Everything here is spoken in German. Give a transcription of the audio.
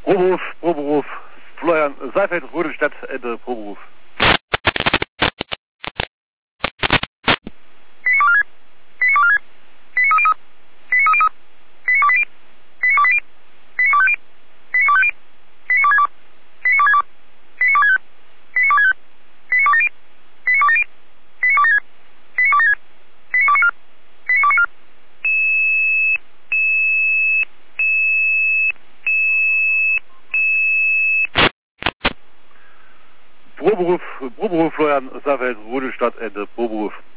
Proberuf, Florian Seifeld, Rudolstadt, Ende Proberuf. Proberuf, Florian Seifeld, Rudolstadt, Ende Proberuf.